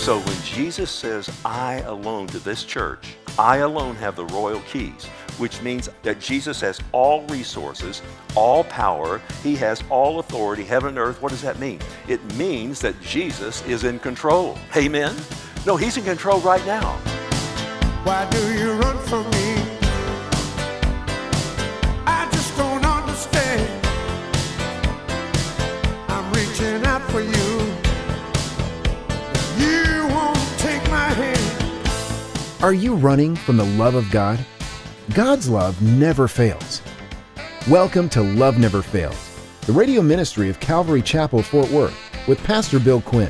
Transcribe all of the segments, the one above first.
So when Jesus says, I alone to this church, I alone have the royal keys, which means that Jesus has all resources, all power, he has all authority, heaven and earth. What does that mean? It means that Jesus is in control. Amen? No, he's in control right now. Why do you run from me? I just don't understand. I'm reaching out for you. You won't take my hand. Are you running from the love of God? God's love never fails. Welcome to Love Never Fails, the radio ministry of Calvary Chapel, Fort Worth, with Pastor Bill Quinn.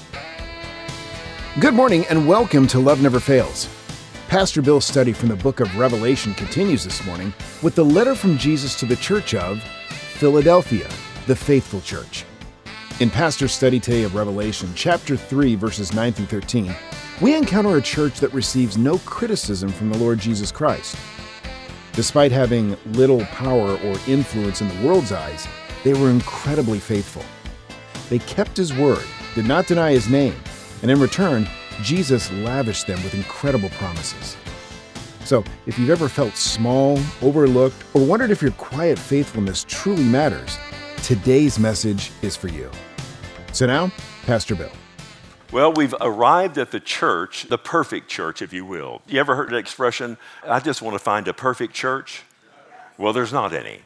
Good morning and welcome to Love Never Fails. Pastor Bill's study from the book of Revelation continues this morning with the letter from Jesus to the church of Philadelphia, the faithful church. In Pastor's study today of Revelation, chapter 3, verses 9 through 13, we encounter a church that receives no criticism from the Lord Jesus Christ. Despite having little power or influence in the world's eyes, they were incredibly faithful. They kept his word, did not deny his name, and in return, Jesus lavished them with incredible promises. So, if you've ever felt small, overlooked, or wondered if your quiet faithfulness truly matters, today's message is for you. So now, Pastor Bill. Well, we've arrived at the church, the perfect church, if you will. You ever heard the expression, I just want to find a perfect church? Well, there's not any.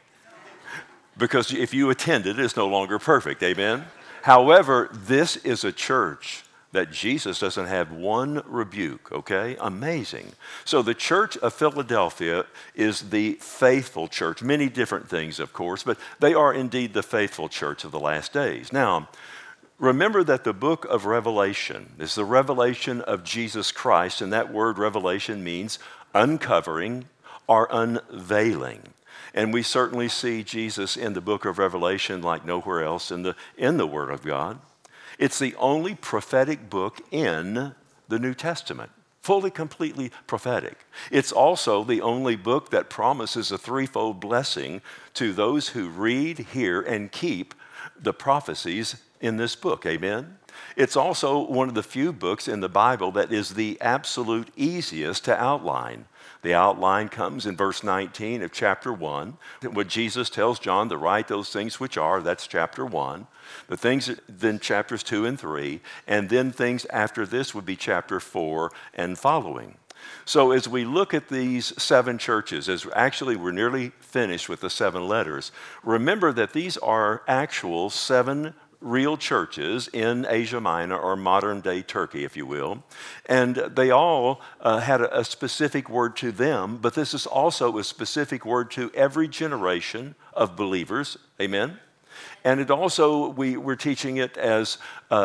Because if you attend it, it's no longer perfect, amen? However, this is a church that Jesus doesn't have one rebuke, okay? Amazing. So the church of Philadelphia is the faithful church. Many different things, of course, but they are indeed the faithful church of the last days. Now, remember that the book of Revelation is the revelation of Jesus Christ, and that word revelation means uncovering or unveiling. And we certainly see Jesus in the book of Revelation like nowhere else in the Word of God. It's the only prophetic book in the New Testament, fully, completely prophetic. It's also the only book that promises a threefold blessing to those who read, hear, and keep the prophecies in this book, amen? It's also one of the few books in the Bible that is the absolute easiest to outline. The outline comes in verse 19 of chapter 1, when Jesus tells John to write those things which are, that's chapter 1. The things, then chapters 2 and 3, and then things after this would be chapter 4 and following. So as we look at these 7 churches, as actually we're nearly finished with the 7 letters, remember that these are actual 7 real churches in Asia Minor, or modern-day Turkey, if you will. And they all had a specific word to them, but this is also a specific word to every generation of believers. Amen? And it also, we're teaching it as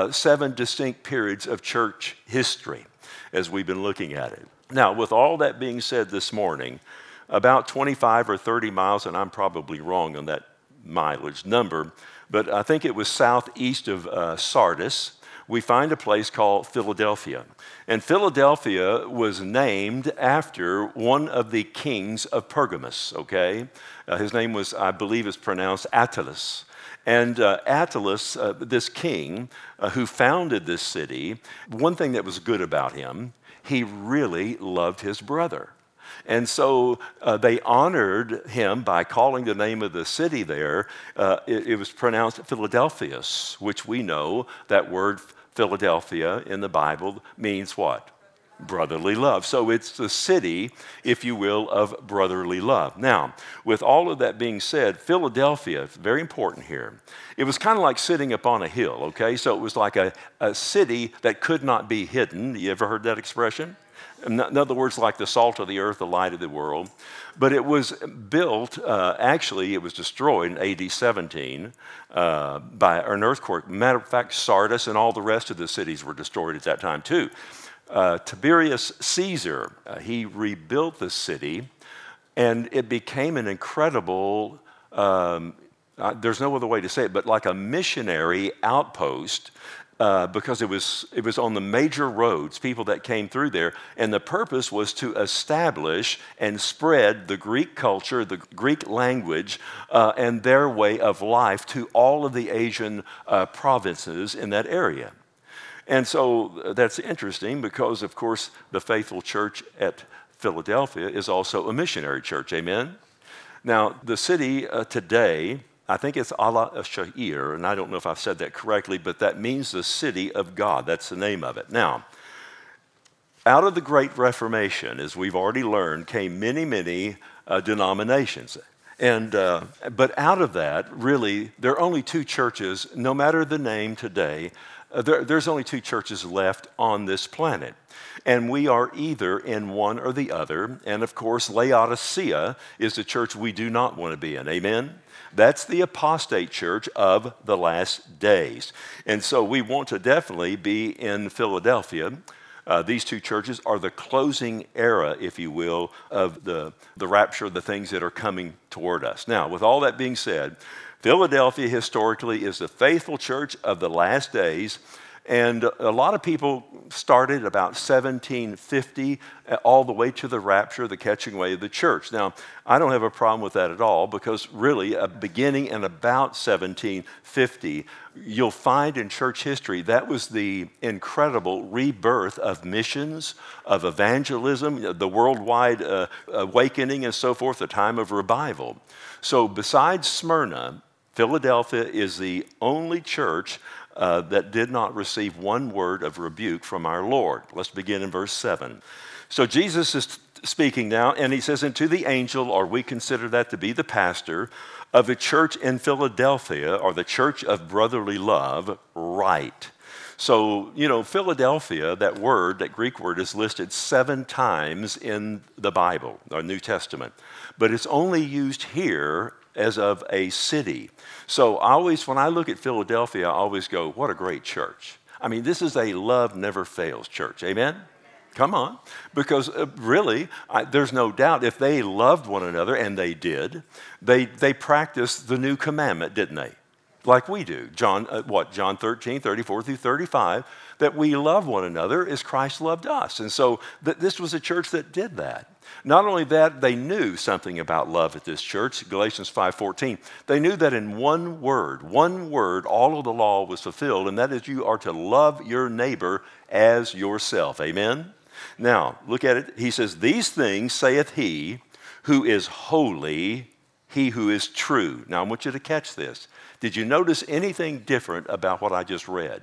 7 distinct periods of church history as we've been looking at it. Now, with all that being said this morning, about 25 or 30 miles, and I'm probably wrong on that mileage number, but I think it was southeast of Sardis, we find a place called Philadelphia. And Philadelphia was named after one of the kings of Pergamus, okay? His name was, I believe it's pronounced Attalus. And Attalus, this king who founded this city, one thing that was good about him, he really loved his brother. And so they honored him by calling the name of the city there. It was pronounced Philadelphus, which we know that word Philadelphia in the Bible means what? Brotherly love. So it's the city, if you will, of brotherly love. Now, with all of that being said, Philadelphia, very important here. It was kind of like sitting up on a hill, okay? So it was like a city that could not be hidden. You ever heard that expression? In other words, like the salt of the earth, the light of the world. But it was built, actually, it was destroyed in AD 17 by an earthquake. Matter of fact, Sardis and all the rest of the cities were destroyed at that time, too. Tiberius Caesar, he rebuilt the city, and it became an incredible, there's no other way to say it, but like a missionary outpost because it was on the major roads, people that came through there, and the purpose was to establish and spread the Greek culture, the Greek language, and their way of life to all of the Asian provinces in that area. And so that's interesting because, of course, the faithful church at Philadelphia is also a missionary church. Amen? Now, the city today, I think it's Ala Shahir, and I don't know if I've said that correctly, but that means the city of God. That's the name of it. Now, out of the Great Reformation, as we've already learned, came many, many denominations. But out of that, really, there are only two churches, no matter the name today, there's only two churches left on this planet. And we are either in one or the other. And of course, Laodicea is the church we do not want to be in. Amen? That's the apostate church of the last days. And so we want to definitely be in Philadelphia. These two churches are the closing era, if you will, of the rapture, the things that are coming toward us. Now, with all that being said, Philadelphia historically is the faithful church of the last days. And a lot of people started about 1750 all the way to the rapture, the catching away of the church. Now, I don't have a problem with that at all because really, beginning in about 1750, you'll find in church history that was the incredible rebirth of missions, of evangelism, the worldwide awakening and so forth, the time of revival. So besides Smyrna, Philadelphia is the only church that did not receive one word of rebuke from our Lord. Let's begin in verse 7. So Jesus is speaking now, and he says, "And to the angel," or we consider that to be the pastor, "of the church in Philadelphia," or the church of brotherly love, write. So, Philadelphia, that word, that Greek word, is listed 7 times in the Bible, or New Testament. But it's only used here as of a city. So when I look at Philadelphia, I always go, what a great church. I mean, this is a love never fails church. Amen? Come on. Because really, there's no doubt if they loved one another, and they did, they practiced the new commandment, didn't they? Like we do. John 13, 34 through 35, that we love one another as Christ loved us. And so this was a church that did that. Not only that, they knew something about love at this church, Galatians 5:14. They knew that in one word, all of the law was fulfilled, and that is you are to love your neighbor as yourself. Amen? Now, look at it. He says, "These things saith he who is holy, he who is true." Now, I want you to catch this. Did you notice anything different about what I just read?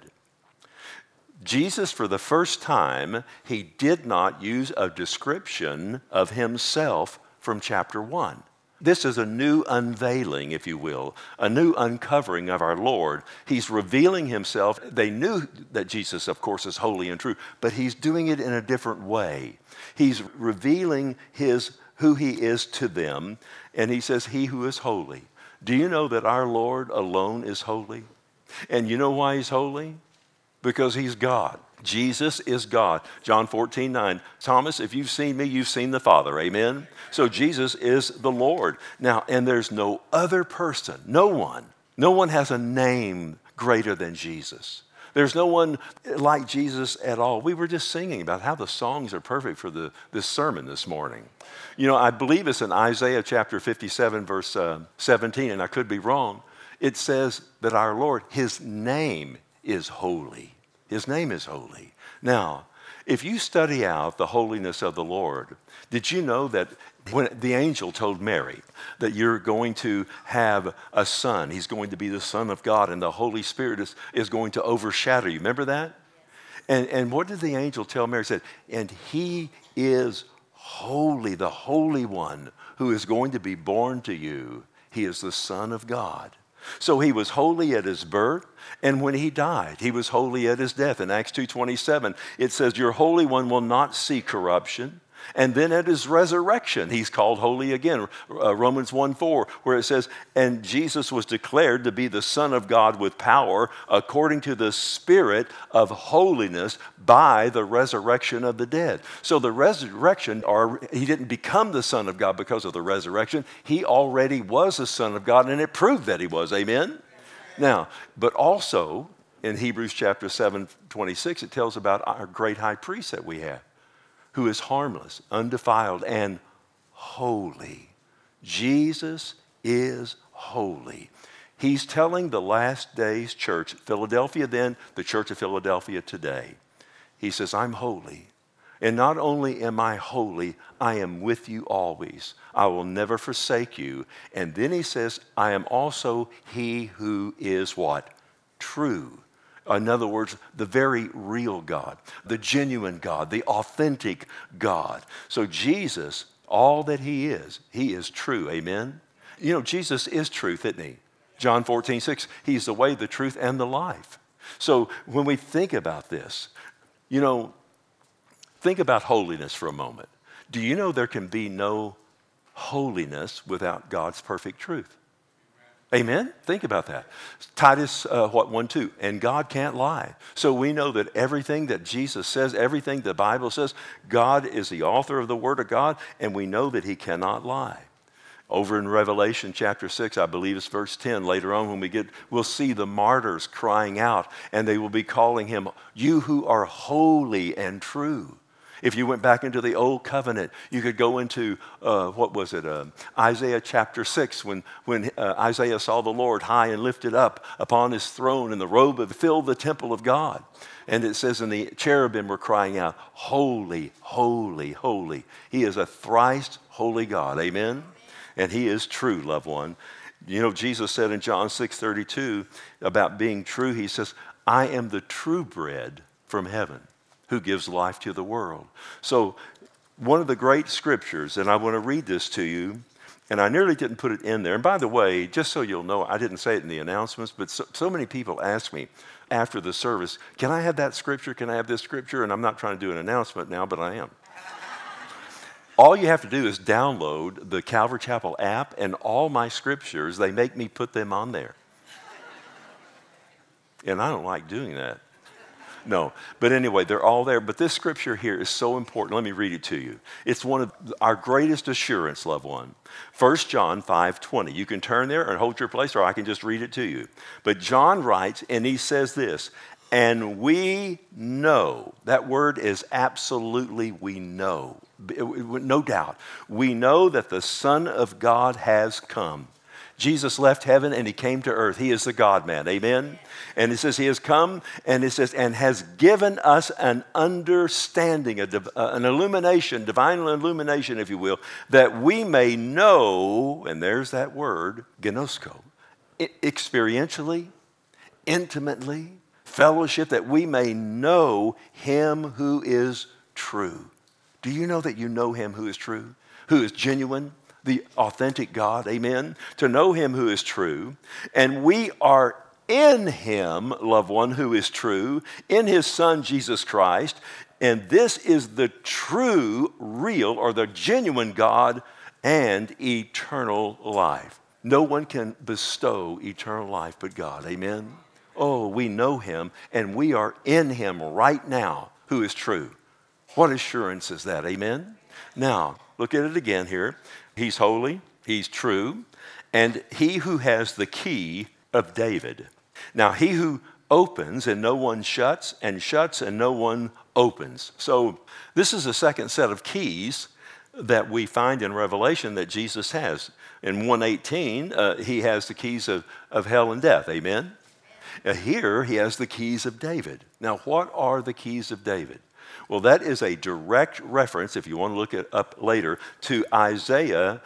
Jesus, for the first time, he did not use a description of himself from chapter 1. This is a new unveiling, if you will, a new uncovering of our Lord. He's revealing himself. They knew that Jesus, of course, is holy and true, but he's doing it in a different way. He's revealing who he is to them, and he says, "He who is holy." Do you know that our Lord alone is holy? And you know why he's holy? Because he's God. Jesus is God. John 14:9. Thomas, if you've seen me, you've seen the Father. Amen? So Jesus is the Lord. Now, and there's no other person, no one has a name greater than Jesus. There's no one like Jesus at all. We were just singing about how the songs are perfect for this sermon this morning. I believe it's in Isaiah chapter 57, verse 17, and I could be wrong. It says that our Lord, his name is holy. His name is holy. Now, if you study out the holiness of the Lord, did you know that when the angel told Mary that you're going to have a son, he's going to be the Son of God, and the Holy Spirit is going to overshadow you. Remember that? And what did the angel tell Mary? He said, "And he is holy, the Holy One who is going to be born to you. He is the Son of God." So he was holy at his birth, and when he died, he was holy at his death. In Acts 2:27, it says, "Your Holy One will not see corruption." And then at his resurrection, he's called holy again. Romans 1:4, where it says, "And Jesus was declared to be the Son of God with power according to the Spirit of holiness by the resurrection of the dead." So the resurrection, or he didn't become the Son of God because of the resurrection. He already was the Son of God, and it proved that he was. Amen? Now, but also in Hebrews chapter 7:26, it tells about our great high priest that we have, who is harmless, undefiled, and holy. Jesus is holy. He's telling the last days church, Philadelphia then, the church of Philadelphia today. He says, I'm holy. And not only am I holy, I am with you always. I will never forsake you. And then he says, I am also he who is what? True. In other words, the very real God, the genuine God, the authentic God. So Jesus, all that he is true. Amen? You know, Jesus is truth, isn't he? John 14:6, he's the way, the truth, and the life. So when we think about this, you know, think about holiness for a moment. Do you know there can be no holiness without God's perfect truth? Amen? Think about that. Titus 1:2, and God can't lie. So we know that everything that Jesus says, everything the Bible says, God is the author of the Word of God, and we know that he cannot lie. Over in Revelation chapter 6, I believe it's verse 10, later on when we'll see the martyrs crying out, and they will be calling him, you who are holy and true. If you went back into the Old Covenant, you could go into, Isaiah chapter 6, when Isaiah saw the Lord high and lifted up upon his throne, and the robe filled the temple of God. And it says, and the cherubim were crying out, holy, holy, holy. He is a thrice holy God. Amen? And he is true, loved one. You know, Jesus said in John 6:32 about being true, he says, I am the true bread from heaven who gives life to the world. So one of the great scriptures, and I want to read this to you, and I nearly didn't put it in there. And by the way, just so you'll know, I didn't say it in the announcements, but so many people ask me after the service, can I have that scripture? Can I have this scripture? And I'm not trying to do an announcement now, but I am. All you have to do is download the Calvary Chapel app, and all my scriptures, they make me put them on there. And I don't like doing that. No, but anyway, they're all there. But this scripture here is so important. Let me read it to you. It's one of our greatest assurance, loved one. 1 John 5:20. You can turn there and hold your place, or I can just read it to you. But John writes, and he says this, and we know, that word is absolutely we know, no doubt. We know that the Son of God has come. Jesus left heaven and he came to earth. He is the God-man, amen? And it says he has come, and it says, and has given us an understanding, an illumination, divine illumination, if you will, that we may know, and there's that word, gnosko, experientially, intimately, fellowship, that we may know him who is true. Do you know that you know him who is true, who is genuine, the authentic God, amen? To know him who is true, and we are in him, loved one, who is true, in his Son, Jesus Christ, and this is the true, real, or the genuine God and eternal life. No one can bestow eternal life but God, amen? Oh, we know him, and we are in him right now, who is true. What assurance is that, amen? Now, look at it again here. He's holy, he's true, and he who has the key of David. Now, he who opens and no one shuts, and shuts and no one opens. So this is the second set of keys that we find in Revelation that Jesus has. In 1:18, he has the keys of hell and death, amen? Here, he has the keys of David. Now, what are the keys of David? Well, that is a direct reference, if you want to look it up later, to Isaiah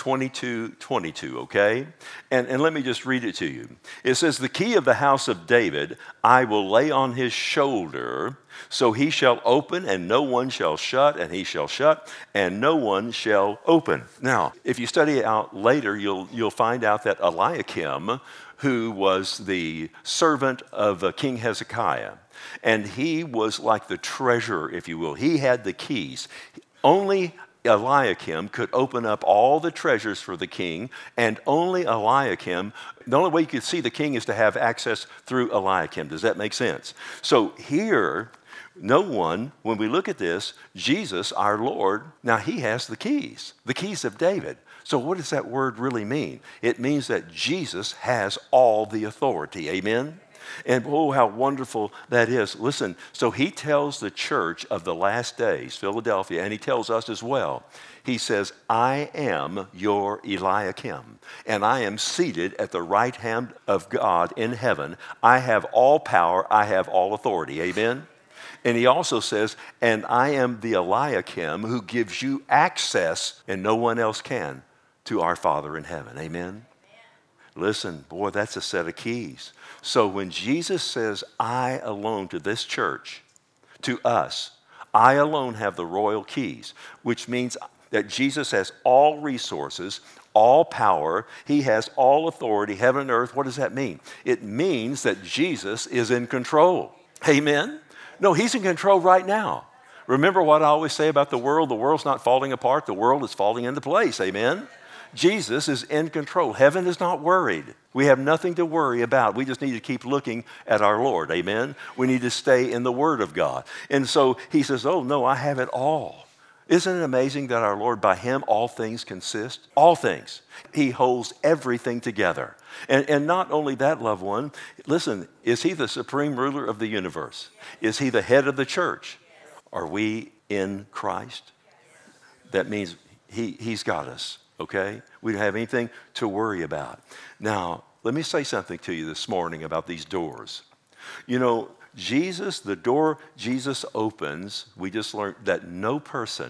22:22, okay? And let me just read it to you. It says, the key of the house of David I will lay on his shoulder, so he shall open, and no one shall shut, and he shall shut, and no one shall open. Now, if you study it out later, you'll find out that Eliakim, who was the servant of King Hezekiah, and he was like the treasurer, if you will. He had the keys. Only Eliakim could open up all the treasures for the king, and only Eliakim, the only way you could see the king is to have access through Eliakim. Does that make sense? So here, no one, when we look at this, Jesus, our Lord, now he has the keys of David. So what does that word really mean? It means that Jesus has all the authority, amen? And oh, how wonderful that is. Listen, so he tells the church of the last days, Philadelphia, and he tells us as well. He says, I am your Eliakim, and I am seated at the right hand of God in heaven. I have all power, I have all authority. Amen? And he also says, and I am the Eliakim who gives you access, and no one else can, to our Father in heaven. Amen? Listen, boy, that's a set of keys. So when Jesus says, I alone to this church, to us, I alone have the royal keys, which means that Jesus has all resources, all power. He has all authority, heaven and earth. What does that mean? It means that Jesus is in control. Amen? No, he's in control right now. Remember what I always say about the world? The world's not falling apart. The world is falling into place. Amen? Jesus is in control. Heaven is not worried. We have nothing to worry about. We just need to keep looking at our Lord. Amen? We need to stay in the Word of God. And so he says, oh, no, I have it all. Isn't it amazing that our Lord, by him, all things consist? All things. He holds everything together. And not only that, loved one, listen, is he the supreme ruler of the universe? Is he the head of the church? Are we in Christ? That means he's got us, okay? We don't have anything to worry about. Now, let me say something to you this morning about these doors. You know, Jesus, the door Jesus opens, we just learned that no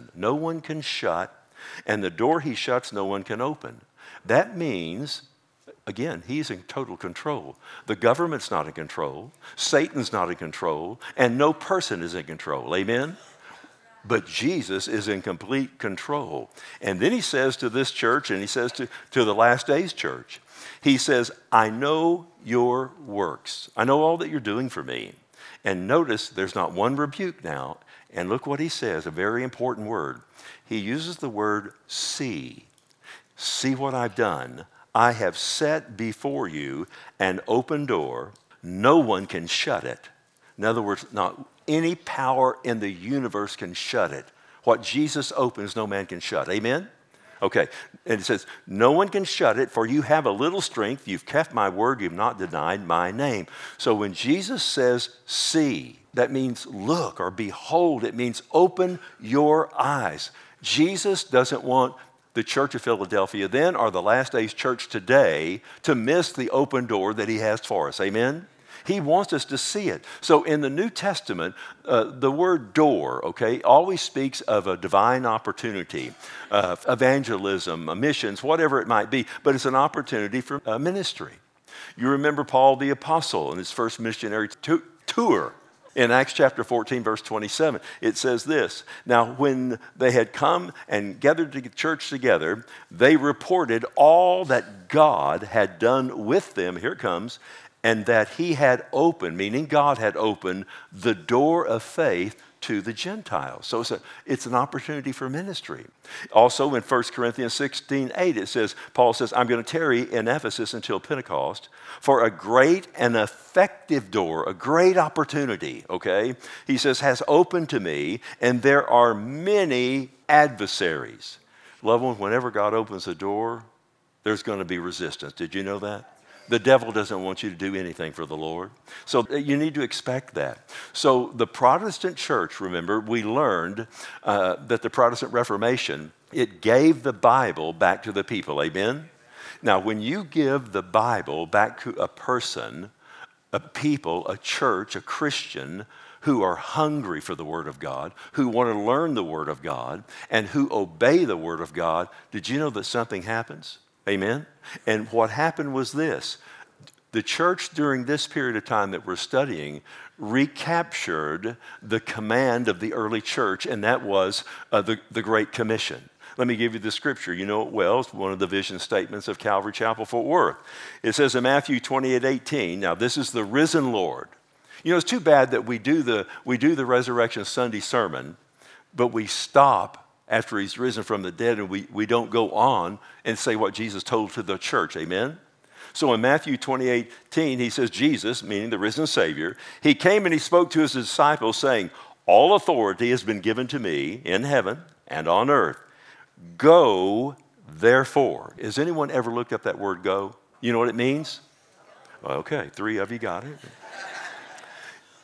one can shut, and the door he shuts, no one can open. That means, again, he's in total control. The government's not in control, Satan's not in control, and no person is in control. Amen? But Jesus is in complete control. And then he says to this church, and he says to the last days church, he says, I know your works. I know all that you're doing for me. And notice there's not one rebuke now. And look what he says, a very important word. He uses the word see. See what I've done. I have set before you an open door. No one can shut it. In other words, not any power in the universe can shut it. What Jesus opens, no man can shut. Amen? Okay, and it says, no one can shut it, for you have a little strength. You've kept my word. You've not denied my name. So when Jesus says see, that means look or behold. It means open your eyes. Jesus doesn't want the church of Philadelphia then or the last days church today to miss the open door that he has for us. Amen? He wants us to see it. So in the New Testament, the word door, okay, always speaks of a divine opportunity, evangelism, missions, whatever it might be, but it's an opportunity for ministry. You remember Paul the Apostle in his first missionary tour. In Acts chapter 14, verse 27, it says this, now when they had come and gathered the church together, they reported all that God had done with them, here it comes, and that he had opened, meaning God had opened, the door of faith to the Gentiles. So it's an opportunity for ministry. Also in 1 Corinthians 16:8, it says, Paul says, I'm going to tarry in Ephesus until Pentecost for a great and effective door, a great opportunity, okay? He says, has opened to me, and there are many adversaries. Loved one, whenever God opens a door, there's going to be resistance. Did you know that? The devil doesn't want you to do anything for the Lord. So you need to expect that. So the Protestant church, remember, we learned that the Protestant Reformation, it gave the Bible back to the people. Amen? Now, when you give the Bible back to a person, a people, a church, a Christian who are hungry for the Word of God, who want to learn the Word of God, and who obey the Word of God, did you know that something happens? Amen? And what happened was this. The church during this period of time that we're studying recaptured the command of the early church, and that was the Great Commission. Let me give you the scripture. You know it well. It's one of the vision statements of Calvary Chapel, Fort Worth. It says in Matthew 28:18, now this is the risen Lord. You know, it's too bad that we do the Resurrection Sunday sermon, but we stop after he's risen from the dead, and we don't go on and say what Jesus told to the church. Amen? So in Matthew 28:18, he says, Jesus, meaning the risen Savior, he came and he spoke to his disciples saying, all authority has been given to me in heaven and on earth. Go, therefore. Has anyone ever looked up that word go? You know what it means? Okay, 3 of you got it.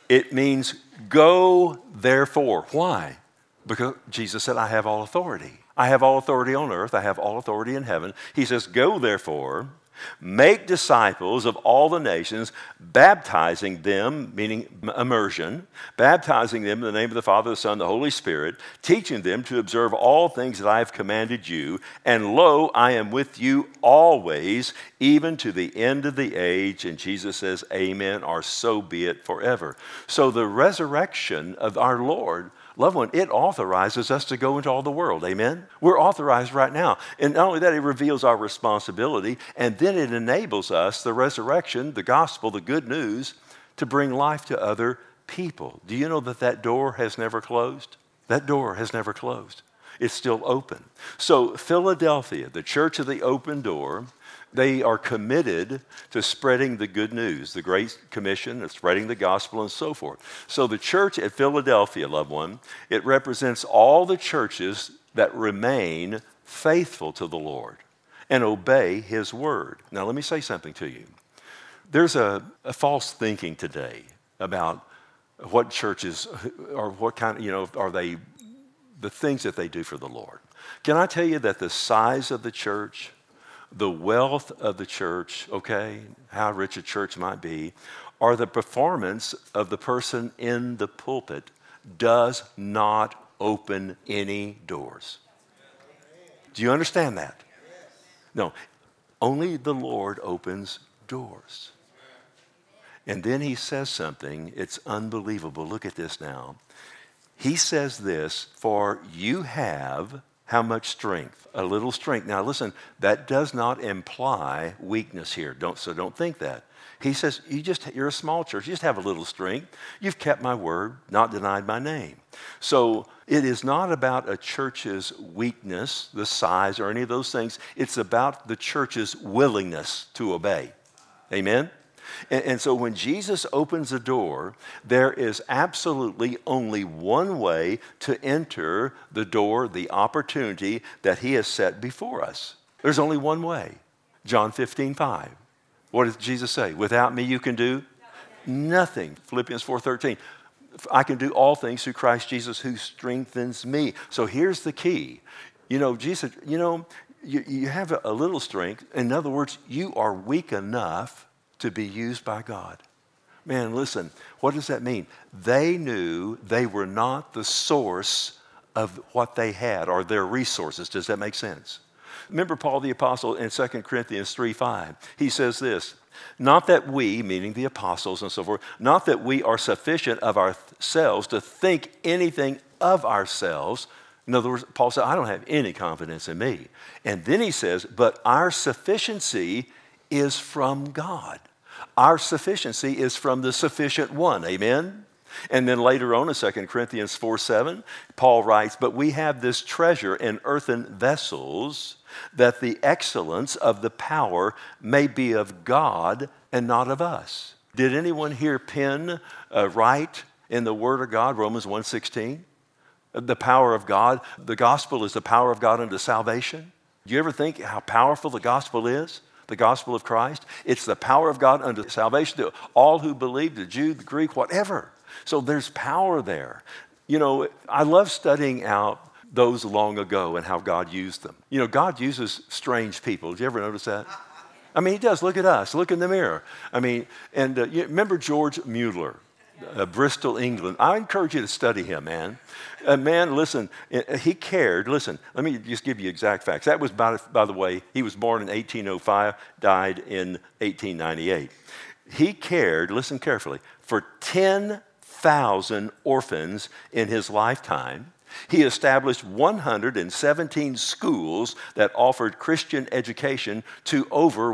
It means go therefore. Why? Because Jesus said, I have all authority. I have all authority on earth. I have all authority in heaven. He says, go therefore, make disciples of all the nations, baptizing them, meaning immersion, baptizing them in the name of the Father, the Son, and the Holy Spirit, teaching them to observe all things that I have commanded you. And lo, I am with you always, even to the end of the age. And Jesus says, amen, or so be it forever. So the resurrection of our Lord, loved one, it authorizes us to go into all the world. Amen? We're authorized right now. And not only that, it reveals our responsibility, and then it enables us, the resurrection, the gospel, the good news, to bring life to other people. Do you know that that door has never closed? That door has never closed. It's still open. So Philadelphia, the church of the open door, they are committed to spreading the good news, the Great Commission of spreading the gospel and so forth. So the church at Philadelphia, loved one, it represents all the churches that remain faithful to the Lord and obey His word. Now let me say something to you. There's a false thinking today about what churches, or what kind of, are they, the things that they do for the Lord. Can I tell you that the size of the church, the wealth of the church, okay, how rich a church might be, or the performance of the person in the pulpit does not open any doors. Do you understand that? No, only the Lord opens doors. And then He says something, it's unbelievable. Look at this now. He says this, for you have how much strength? A little strength. Now listen, that does not imply weakness here. Don't think that. He says, you're a small church. You just have a little strength. You've kept my word, not denied my name. So it is not about a church's weakness, the size, or any of those things. It's about the church's willingness to obey. Amen? And so when Jesus opens a door, there is absolutely only one way to enter the door, the opportunity that He has set before us. There's only one way. John 15:5. What does Jesus say? Without me you can do nothing. Philippians 4:13. I can do all things through Christ Jesus who strengthens me. So here's the key. Jesus, you have a little strength. In other words, you are weak enough to be used by God. Man, listen, what does that mean? They knew they were not the source of what they had or their resources. Does that make sense? Remember Paul the Apostle in 2 Corinthians 3:5. He says this, not that we, meaning the apostles and so forth, not that we are sufficient of ourselves to think anything of ourselves. In other words, Paul said, I don't have any confidence in me. And then he says, but our sufficiency is from God. Our sufficiency is from the sufficient one. Amen? And then later on in 2 Corinthians 4:7, Paul writes, but we have this treasure in earthen vessels, that the excellence of the power may be of God and not of us. Did anyone hear Penn write in the Word of God, Romans 1:16? The power of God, the gospel is the power of God unto salvation. Do you ever think how powerful the gospel is? The gospel of Christ. It's the power of God unto salvation to all who believe, the Jew, the Greek, whatever. So there's power there. I love studying out those long ago and how God used them. God uses strange people. Did you ever notice that? I mean, He does. Look at us. Look in the mirror. I mean, and you remember George Mueller, Bristol, England. I encourage you to study him, man. Man, listen, he cared. Listen, let me just give you exact facts. That was, by the way, he was born in 1805, died in 1898. He cared, listen carefully, for 10,000 orphans in his lifetime. He established 117 schools that offered Christian education to over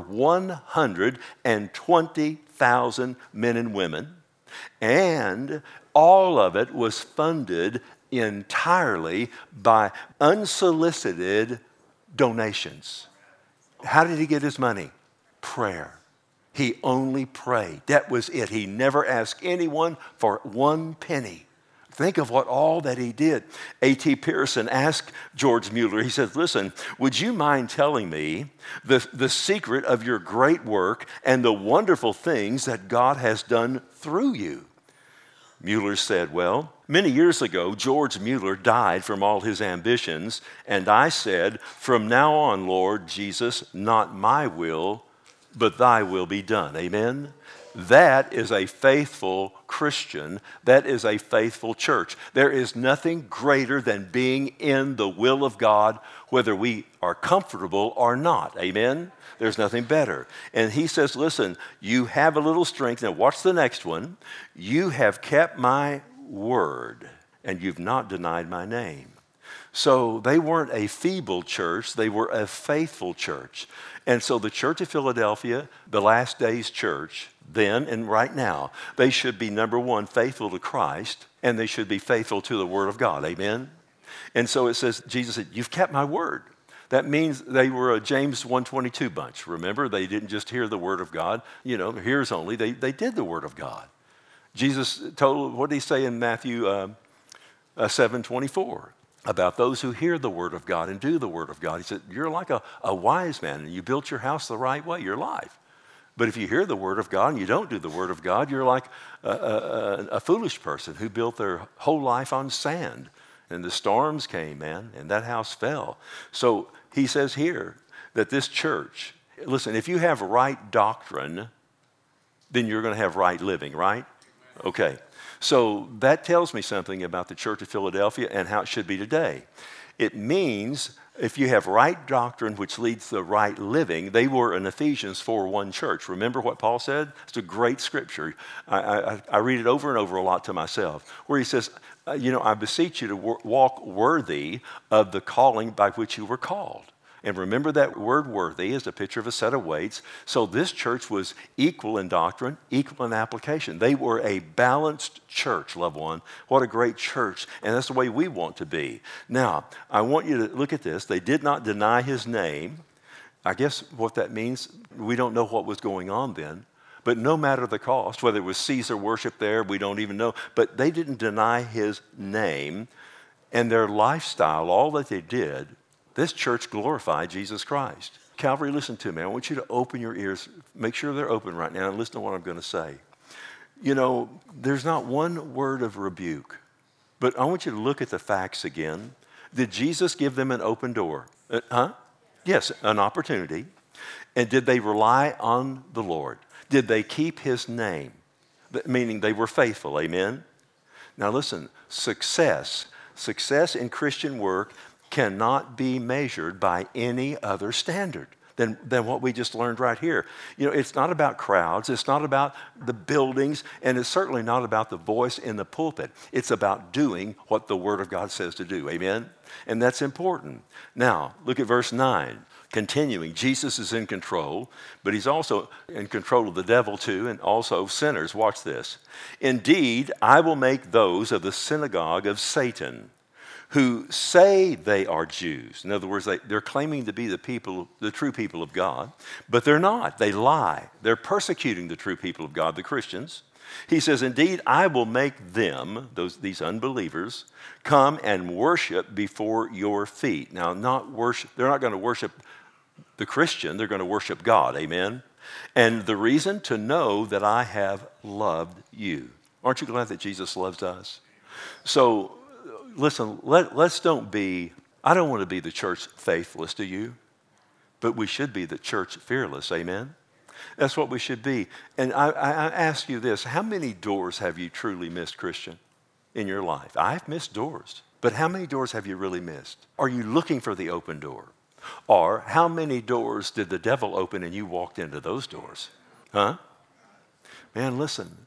120,000 men and women. And all of it was funded entirely by unsolicited donations. How did he get his money? Prayer. He only prayed. That was it. He never asked anyone for one penny. Think of all that he did. A.T. Pierson asked George Mueller, he said, listen, would you mind telling me the secret of your great work and the wonderful things that God has done through you? Mueller said, well, many years ago, George Mueller died from all his ambitions, and I said, from now on, Lord Jesus, not my will, but thy will be done. Amen? That is a faithful Christian. That is a faithful church. There is nothing greater than being in the will of God, whether we are comfortable or not. Amen? There's nothing better. And he says, listen, you have a little strength. Now watch the next one. You have kept my word, and you've not denied my name. So they weren't a feeble church. They were a faithful church. And so the Church of Philadelphia, the last days church, then and right now, they should be, number one, faithful to Christ, and they should be faithful to the Word of God. Amen? And so it says, Jesus said, you've kept my word. That means they were a James 1:22 bunch. Remember, they didn't just hear the Word of God, hears only. They did the Word of God. Jesus told, what did he say in Matthew 7:24? About those who hear the Word of God and do the Word of God. He said, you're like a wise man, and you built your house the right way, your life. But if you hear the Word of God and you don't do the Word of God, you're like a foolish person who built their whole life on sand. And the storms came, man, and that house fell. So he says here that this church, listen, if you have right doctrine, then you're going to have right living, right? Okay. So that tells me something about the Church of Philadelphia and how it should be today. It means if you have right doctrine which leads to right living, they were an Ephesians 4:1 church. Remember what Paul said? It's a great scripture. I read it over and over a lot to myself, where he says, I beseech you to walk worthy of the calling by which you were called. And remember that word worthy is a picture of a set of weights. So this church was equal in doctrine, equal in application. They were a balanced church, loved one. What a great church. And that's the way we want to be. Now, I want you to look at this. They did not deny his name. I guess what that means, we don't know what was going on then. But no matter the cost, whether it was Caesar worship there, we don't even know. But they didn't deny his name. And their lifestyle, all that they did, this church glorified Jesus Christ. Calvary, listen to me. I want you to open your ears. Make sure they're open right now and listen to what I'm going to say. There's not one word of rebuke, but I want you to look at the facts again. Did Jesus give them an open door? Yes, an opportunity. And did they rely on the Lord? Did they keep his name? Meaning they were faithful, amen? Now listen, success in Christian work cannot be measured by any other standard than what we just learned right here. It's not about crowds, it's not about the buildings, and it's certainly not about the voice in the pulpit. It's about doing what the Word of God says to do, amen? And that's important. Now, look at verse 9. Continuing, Jesus is in control, but he's also in control of the devil too, and also sinners. Watch this. Indeed, I will make those of the synagogue of Satan who say they are Jews. In other words, they're claiming to be the true people of God, but they're not. They lie. They're persecuting the true people of God, the Christians. He says, indeed, I will make them, these unbelievers, come and worship before your feet. Now, they're not going to worship the Christian, they're going to worship God, amen? And the reason to know that I have loved you. Aren't you glad that Jesus loves us? So, listen, let's don't be, I don't want to be the church faithless to you, but we should be the church fearless, amen? That's what we should be. And I ask you this, how many doors have you truly missed, Christian, in your life? I've missed doors, but how many doors have you really missed? Are you looking for the open door? Or how many doors did the devil open and you walked into those doors? Huh? Man, listen,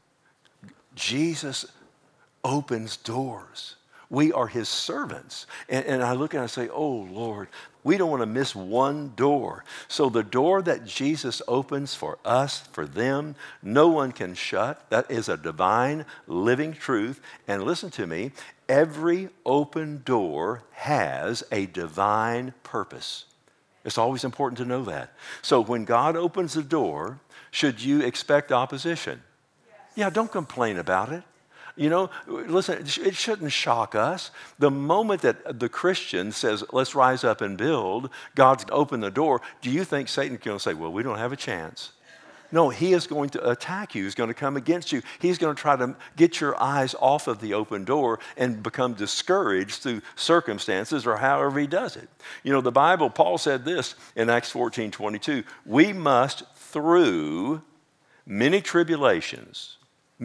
Jesus opens doors. We are his servants. And I look and I say, oh, Lord, we don't want to miss one door. So the door that Jesus opens for us, for them, no one can shut. That is a divine, living truth. And listen to me, every open door has a divine purpose. It's always important to know that. So when God opens the door, should you expect opposition? Yes. Yeah, don't complain about it. Listen, it shouldn't shock us. The moment that the Christian says, let's rise up and build, God's opened the door, do you think Satan's going to say, well, we don't have a chance? No, he is going to attack you. He's going to come against you. He's going to try to get your eyes off of the open door and become discouraged through circumstances or however he does it. You know, the Bible, Paul said this in Acts 14:22, we must through many tribulations,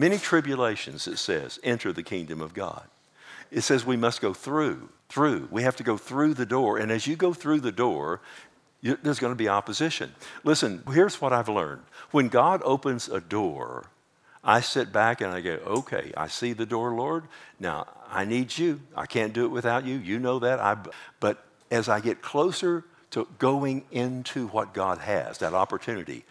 it says, enter the kingdom of God. It says we must go through. We have to go through the door. And as you go through the door, there's going to be opposition. Listen, here's what I've learned. When God opens a door, I sit back and I go, okay, I see the door, Lord. Now, I need you. I can't do it without you. You know that. But as I get closer to going into what God has, that opportunity,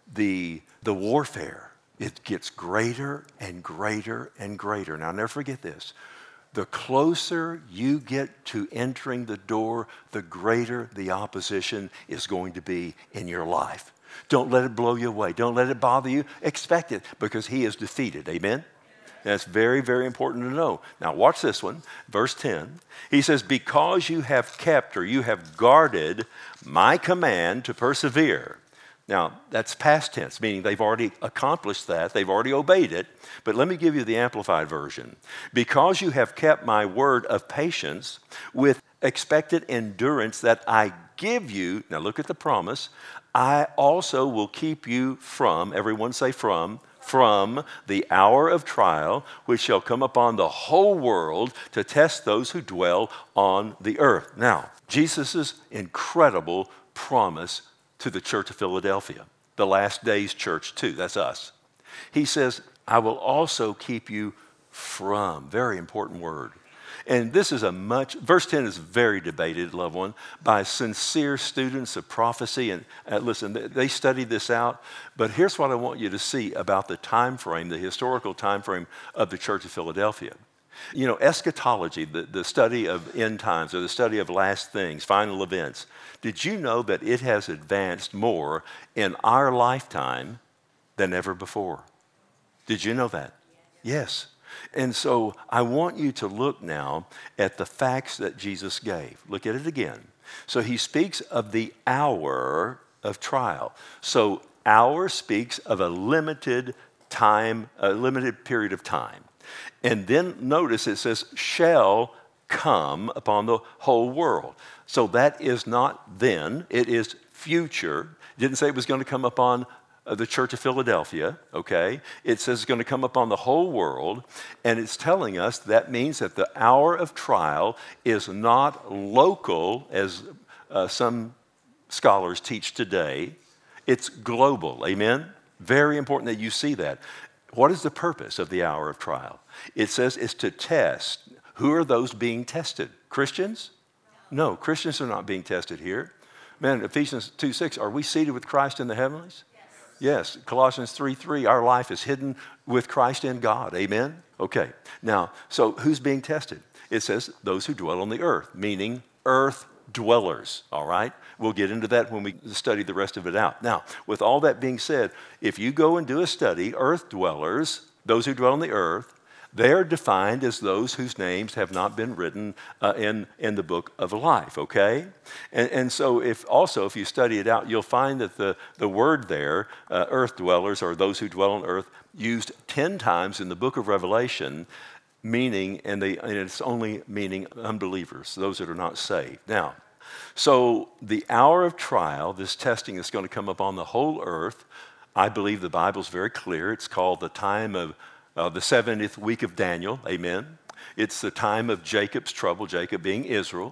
the warfare, it gets greater and greater and greater. Now, never forget this. The closer you get to entering the door, the greater the opposition is going to be in your life. Don't let it blow you away. Don't let it bother you. Expect it because he is defeated. Amen? That's very, very important to know. Now watch this one. Verse 10. He says, because you have kept or you have guarded my command to persevere. Now, that's past tense, meaning they've already accomplished that. They've already obeyed it. But let me give you the Amplified version. Because you have kept my word of patience with expected endurance that I give you, now look at the promise, I also will keep you from, everyone say from the hour of trial, which shall come upon the whole world to test those who dwell on the earth. Now, Jesus' incredible promise to the church of Philadelphia, the last days church too, that's us. He says, I will also keep you from, very important word. And this is verse 10 is very debated, loved one, by sincere students of prophecy. And listen, they studied this out. But here's what I want you to see about the time frame, the historical time frame of the church of Philadelphia. You know, eschatology, the study of end times or the study of last things, final events, did you know that it has advanced more in our lifetime than ever before? Did you know that? Yes. And so I want you to look now at the facts that Jesus gave. Look at it again. So he speaks of the hour of trial. So hour speaks of a limited time, a limited period of time. And then notice it says, shall come upon the whole world. So that is not then, it is future. It didn't say it was going to come upon the church of Philadelphia, okay? It says it's going to come upon the whole world, and it's telling us that means that the hour of trial is not local, as some scholars teach today. It's global, amen? Very important that you see that. What is the purpose of the hour of trial? It says it's to test. Who are those being tested? Christians? No, Christians are not being tested here. Man, Ephesians 2:6, are we seated with Christ in the heavenlies? Yes. Colossians 3:3, our life is hidden with Christ in God. Amen? Okay. Now, so who's being tested? It says those who dwell on the earth, meaning earth dwellers. All right? We'll get into that when we study the rest of it out. Now, with all that being said, if you go and do a study, earth dwellers, those who dwell on the earth, they are defined as those whose names have not been written in the book of life, okay? And so if you study it out, you'll find that the word there, earth dwellers, or those who dwell on earth, used 10 times in the book of Revelation, meaning, and it's only meaning unbelievers, those that are not saved. Now, so the hour of trial, this testing is going to come upon the whole earth. I believe the Bible's very clear. It's called the time of the 70th week of Daniel, amen. It's the time of Jacob's trouble, Jacob being Israel.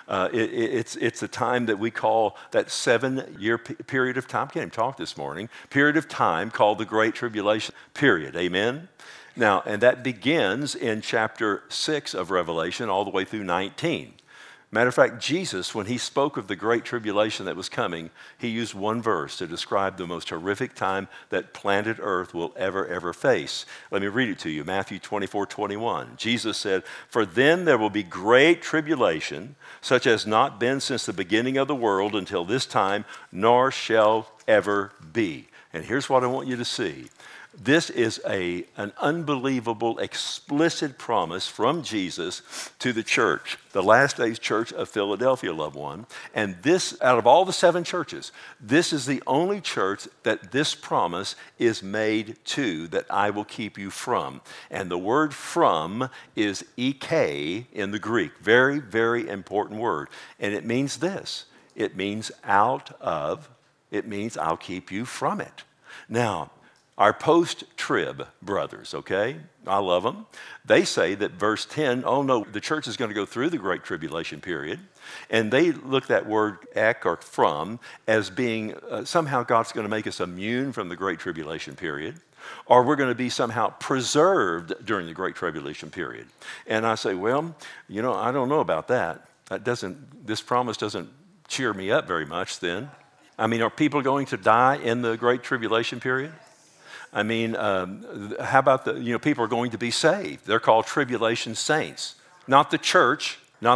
It's a time that we call that 7-year period of time. I can't even talk this morning. Period of time called the Great Tribulation period, amen. Now, and that begins in chapter 6 of Revelation all the way through 19. Matter of fact, Jesus, when he spoke of the great tribulation that was coming, he used one verse to describe the most horrific time that planet Earth will ever face. Let me read it to you, Matthew 24:21. Jesus said, "For then there will be great tribulation, such as not been since the beginning of the world until this time, nor shall ever be." And here's what I want you to see. This is an unbelievable, explicit promise from Jesus to the church, the last days church of Philadelphia, loved one. And this, out of all the 7 churches, this is the only church that this promise is made to, that I will keep you from. And the word from is ek in the Greek. Very, very important word. And it means this. It means out of. It means I'll keep you from it. Now, our post-trib brothers, okay, I love them. They say that verse 10, oh no, the church is going to go through the Great Tribulation period. And they look that word ek or from as being somehow God's going to make us immune from the Great Tribulation period, or we're going to be somehow preserved during the Great Tribulation period. And I say, well, you know, I don't know about that. This promise doesn't cheer me up very much then. I mean, are people going to die in the Great Tribulation period? I mean, how about people are going to be saved. They're called tribulation saints. Not the church,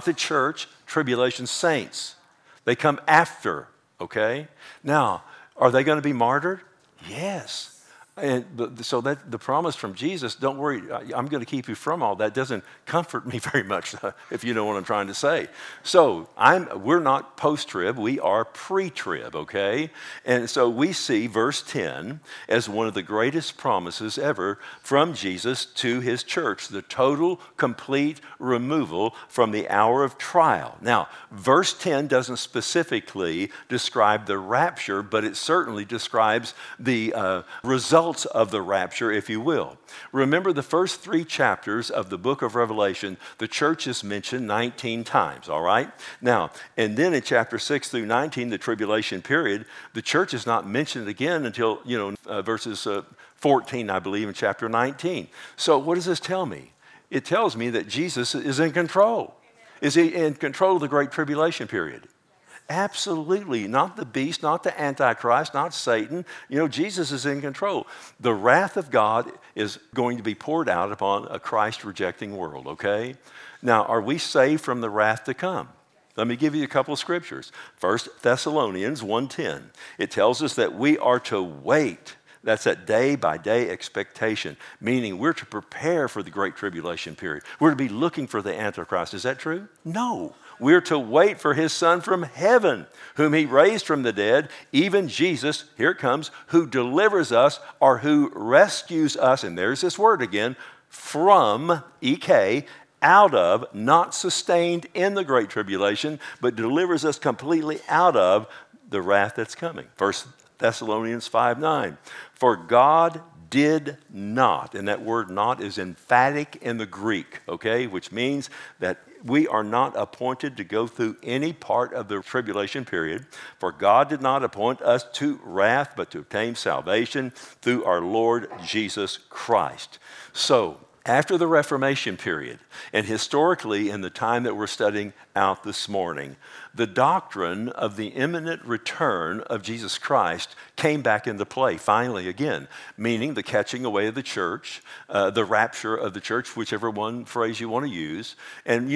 tribulation saints. They come after, okay? Now, are they going to be martyred? Yes. So that the promise from Jesus, don't worry, I'm going to keep you from all that, doesn't comfort me very much, if you know what I'm trying to say. So we're not post-trib, we are pre-trib, okay? And so we see verse 10 as one of the greatest promises ever from Jesus to his church, the total, complete removal from the hour of trial. Now, verse 10 doesn't specifically describe the rapture, but it certainly describes the results of the rapture, if you will. Remember the first 3 chapters of the book of Revelation, the church is mentioned 19 times, all right? Now, and then in chapter 6 through 19, the tribulation period, the church is not mentioned again until, verses 14, I believe, in chapter 19. So what does this tell me? It tells me that Jesus is in control. Is he in control of the great tribulation period? Absolutely. Not the beast, not the Antichrist, not Satan. Jesus is in control. The wrath of God is going to be poured out upon a Christ-rejecting world, okay? Now, are we saved from the wrath to come? Let me give you a couple of scriptures. 1 Thessalonians 1:10. It tells us that we are to wait. That's that day-by-day expectation, meaning we're to prepare for the great tribulation period. We're to be looking for the Antichrist. Is that true? No. We're to wait for his Son from heaven, whom he raised from the dead, even Jesus, here it comes, who delivers us or who rescues us, and there's this word again, from, ek, out of, not sustained in the great tribulation, but delivers us completely out of the wrath that's coming. 1 Thessalonians 5:9. For God did not, and that word not is emphatic in the Greek, okay, which means that we are not appointed to go through any part of the tribulation period. For God did not appoint us to wrath, but to obtain salvation through our Lord Jesus Christ. So, after the Reformation period, and historically in the time that we're studying out this morning, the doctrine of the imminent return of Jesus Christ came back into play, finally again, meaning the catching away of the church, the rapture of the church, whichever one phrase you want to use. And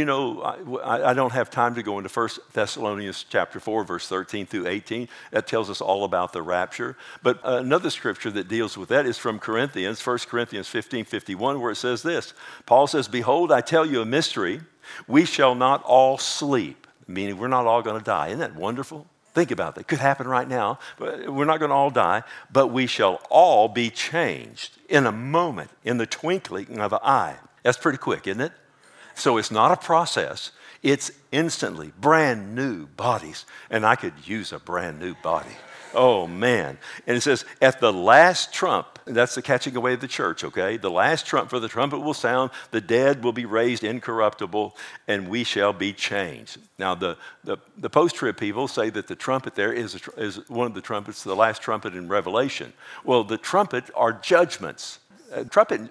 I don't have time to go into 1 Thessalonians chapter 4, verse 13 through 18. That tells us all about the rapture. But another scripture that deals with that is from Corinthians, 1 Corinthians 15:51, where it says this. Paul says, "Behold, I tell you a mystery. We shall not all sleep," meaning we're not all going to die. Isn't that wonderful? Think about that. It could happen right now. But we're not going to all die, but we shall all be changed in a moment, in the twinkling of an eye. That's pretty quick, isn't it? So it's not a process. It's instantly brand new bodies. And I could use a brand new body. Oh, man. And it says, at the last trump, that's the catching away of the church, okay? The last trump, for the trumpet will sound, the dead will be raised incorruptible, and we shall be changed. Now, the post-trib people say that the trumpet there is one of the trumpets, the last trumpet in Revelation. Well, the trumpet are judgments. Trumpet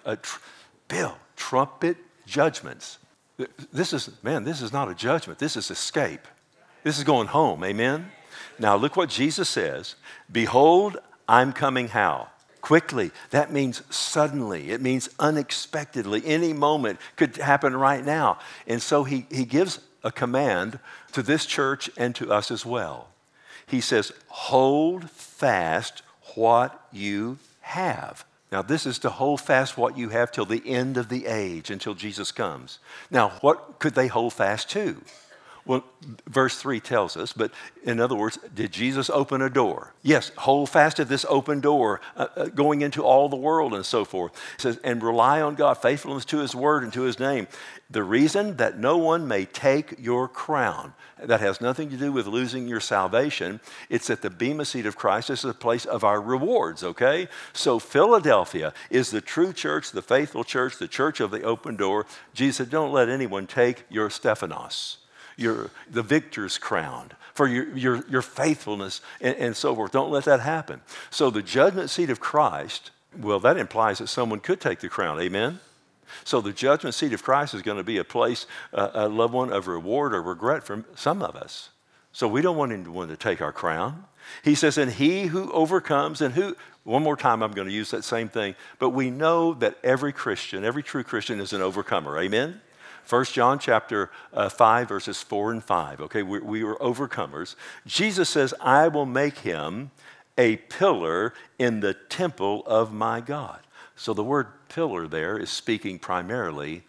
judgments. This is not a judgment. This is escape. This is going home, amen? Now, look what Jesus says. Behold, I'm coming how? Quickly. That means suddenly. It means unexpectedly. Any moment could happen right now. And so he gives a command to this church and to us as well. He says, hold fast what you have. Now, this is to hold fast what you have till the end of the age, until Jesus comes. Now, what could they hold fast to? Well, verse 3 tells us, but in other words, did Jesus open a door? Yes, hold fast to this open door, going into all the world and so forth. It says, and rely on God, faithfulness to his word and to his name. The reason that no one may take your crown. That has nothing to do with losing your salvation. It's at the bema seat of Christ. This is a place of our rewards, okay? So Philadelphia is the true church, the faithful church, the church of the open door. Jesus said, don't let anyone take your Stephanos, the victor's crown, for your faithfulness and so forth. Don't let that happen. So the judgment seat of Christ, well, that implies that someone could take the crown. Amen? So the judgment seat of Christ is going to be a place, a loved one of reward or regret for some of us. So we don't want anyone to take our crown. He says, and he who overcomes, and who, one more time I'm going to use that same thing, but we know that every Christian, every true Christian is an overcomer. Amen? 1 John chapter 5, verses 4 and 5. Okay, we were overcomers. Jesus says, I will make him a pillar in the temple of my God. So the word pillar there is speaking primarily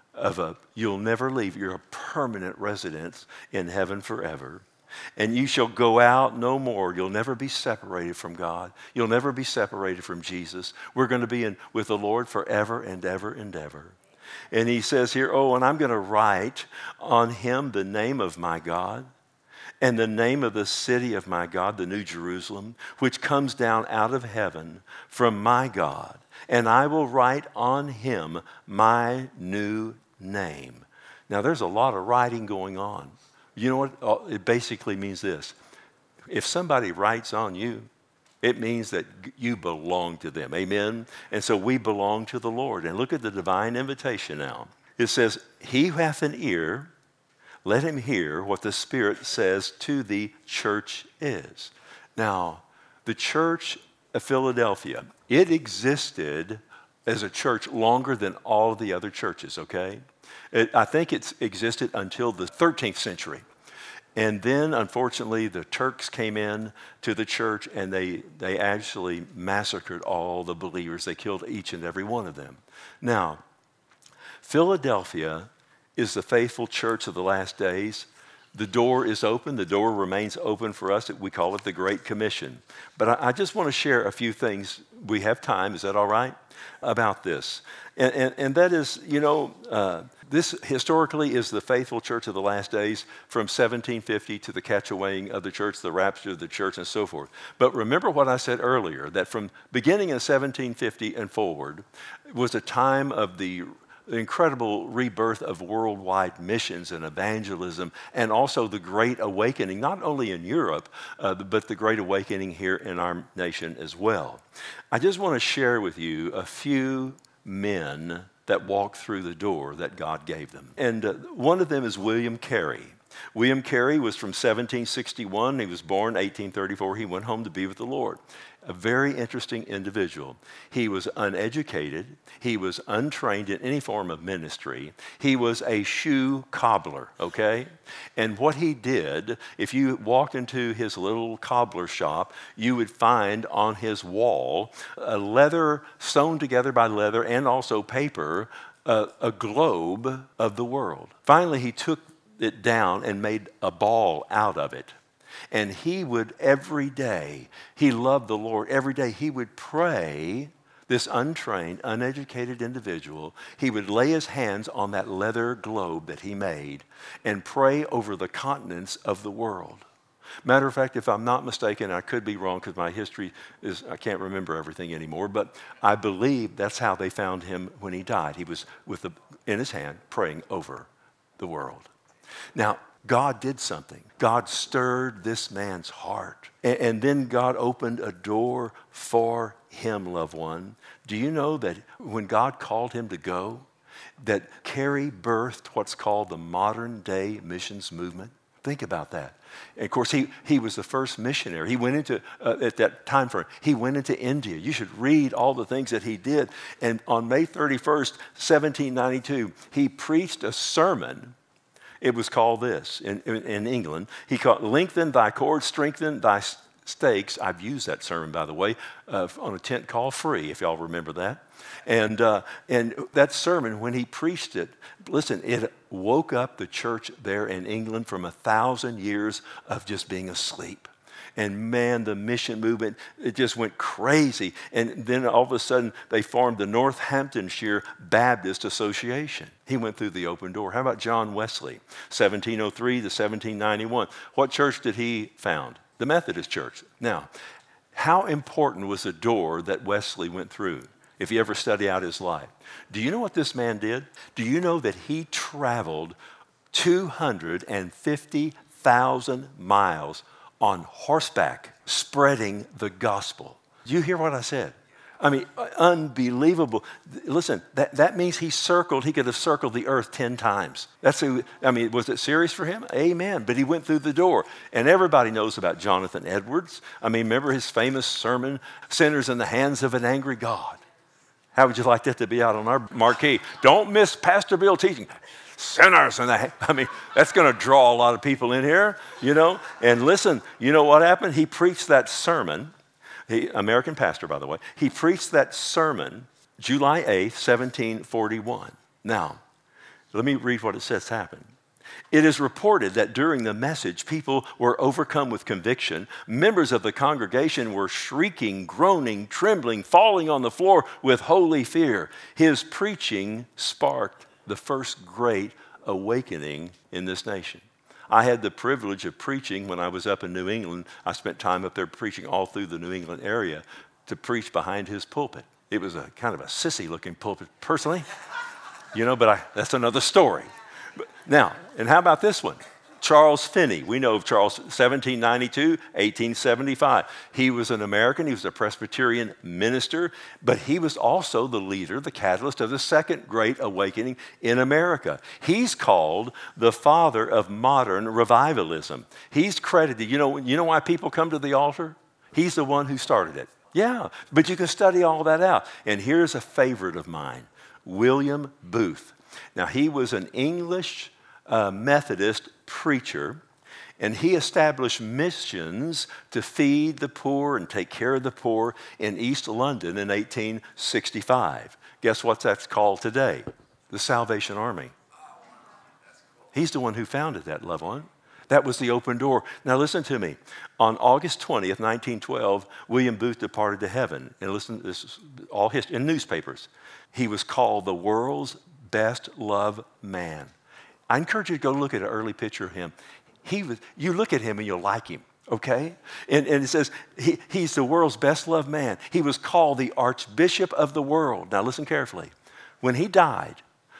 of you'll never leave. You're a permanent residence in heaven forever. And you shall go out no more. You'll never be separated from God. You'll never be separated from Jesus. We're going to be with the Lord forever and ever and ever. And he says here, and I'm going to write on him the name of my God and the name of the city of my God, the New Jerusalem, which comes down out of heaven from my God. And I will write on him my new name. Now, there's a lot of writing going on. You know what? It basically means this. If somebody writes on you, it means that you belong to them. Amen? And so we belong to the Lord. And look at the divine invitation now. It says, he who hath an ear, let him hear what the Spirit says to the church is. Now, the church of Philadelphia, it existed as a church longer than all of the other churches, okay? I think it's existed until the 13th century. And then, unfortunately, the Turks came in to the church and they actually massacred all the believers. They killed each and every one of them. Now, Philadelphia is the faithful church of the last days. The door is open. The door remains open for us. We call it the Great Commission. But I just want to share a few things. We have time. Is that all right? About this. And that is, this historically is the faithful church of the last days from 1750 to the catch away of the church, the rapture of the church, and so forth. But remember what I said earlier, that from beginning in 1750 and forward was a time of the incredible rebirth of worldwide missions and evangelism, and also the Great Awakening, not only in Europe, but the Great Awakening here in our nation as well. I just want to share with you a few men that walked through the door that God gave them. And one of them is William Carey. William Carey was from 1761. He was born 1834. He went home to be with the Lord. A very interesting individual. He was uneducated. He was untrained in any form of ministry. He was a shoe cobbler, okay? And what he did, if you walked into his little cobbler shop, you would find on his wall a leather, sewn together by leather and also paper, a globe of the world. Finally, he took it down and made a ball out of it. And he would every day, he loved the Lord. Every day he would pray, this untrained, uneducated individual, he would lay his hands on that leather globe that he made and pray over the continents of the world. Matter of fact, if I'm not mistaken, I could be wrong because my history is, I can't remember everything anymore, but I believe that's how they found him when he died. He was in his hand praying over the world. Now, God did something. God stirred this man's heart. And then God opened a door for him, loved one. Do you know that when God called him to go, that Carey birthed what's called the modern day missions movement? Think about that. And of course, he was the first missionary. He went into, at that time frame, he went into India. You should read all the things that he did. And on May 31st, 1792, he preached a sermon. It was called this in England. He called, lengthen thy cord, strengthen thy Stakes. I've used that sermon, by the way, on a tent call free, if y'all remember that. And that sermon, when he preached it, listen, it woke up the church there in England from 1,000 years of just being asleep. And man, the mission movement, it just went crazy. And then all of a sudden, they formed the Northamptonshire Baptist Association. He went through the open door. How about John Wesley, 1703 to 1791? What church did he found? The Methodist Church. Now, how important was the door that Wesley went through? If you ever study out his life. Do you know what this man did? Do you know that he traveled 250,000 miles on horseback spreading the gospel? Do you hear what I said? I mean, unbelievable. Listen, that means he could have circled the earth 10 times. Was it serious for him? Amen. But he went through the door. And everybody knows about Jonathan Edwards. Remember his famous sermon, Sinners in the Hands of an Angry God. How would you like that to be out on our marquee? Don't miss Pastor Bill teaching. Sinners in the that's going to draw a lot of people in here, And listen, you know what happened? He preached that sermon. American pastor, by the way. He preached that sermon July 8th, 1741. Now, let me read what it says happened. It is reported that during the message, people were overcome with conviction. Members of the congregation were shrieking, groaning, trembling, falling on the floor with holy fear. His preaching sparked the first great awakening in this nation. I had the privilege of preaching when I was up in New England. I spent time up there preaching all through the New England area to preach behind his pulpit. It was a kind of a sissy-looking pulpit, personally, but that's another story. Now, and how about this one? Charles Finney. We know of Charles, 1792, 1875. He was an American. He was a Presbyterian minister, but he was also the leader, the catalyst of the second great awakening in America. He's called the father of modern revivalism. He's credited. You know why people come to the altar? He's the one who started it. Yeah, but you can study all that out. And here's a favorite of mine, William Booth. Now, he was an English Methodist preacher, and he established missions to feed the poor and take care of the poor in East London in 1865. Guess what that's called today? The Salvation Army. He's the one who founded that, loved one. That was the open door. Now listen to me. On August 20th, 1912, William Booth departed to heaven. And listen, this is all history in newspapers. He was called the world's best loved man. I encourage you to go look at an early picture of him. You look at him and you'll like him, okay? And it says he's the world's best loved man. He was called the Archbishop of the world. Now listen carefully. When he died,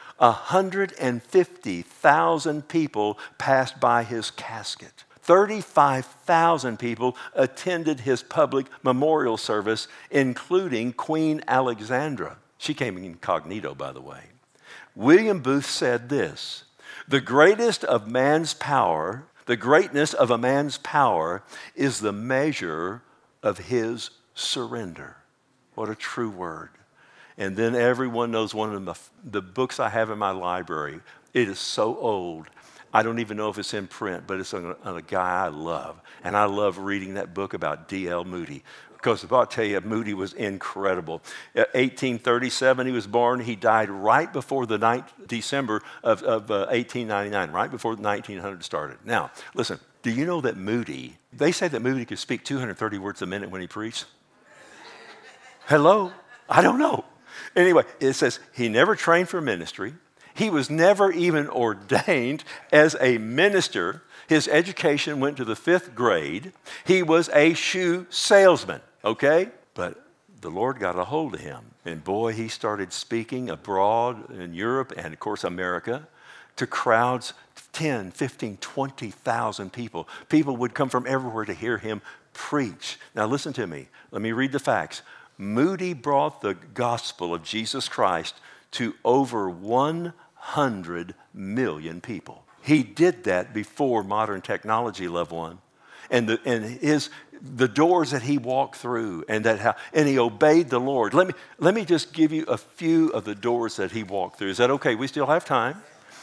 150,000 people passed by his casket. 35,000 people attended his public memorial service, including Queen Alexandra. She came incognito, by the way. William Booth said this: the greatest of man's power, the greatness of a man's power is the measure of his surrender. What a true word. And then everyone knows one of the books I have in my library. It is so old. I don't even know if it's in print, but it's on a guy I love. And I love reading that book about D.L. Moody. Because I'll tell you, Moody was incredible. 1837, he was born. He died right before the December of 1899, right before the 1900 started. Now, listen, do you know that Moody, they say that Moody could speak 230 words a minute when he preached? Hello? I don't know. Anyway, it says he never trained for ministry. He was never even ordained as a minister. His education went to the 5th grade. He was a shoe salesman, okay? But the Lord got a hold of him. And boy, he started speaking abroad in Europe and, of course, America to crowds, 10, 15, 20,000 people. People would come from everywhere to hear him preach. Now, listen to me. Let me read the facts. Moody brought the gospel of Jesus Christ to over 100 million people. He did that before modern technology, loved one. And the doors that he walked through and he obeyed the Lord. Let me just give you a few of the doors that he walked through. Is that okay? We still have time.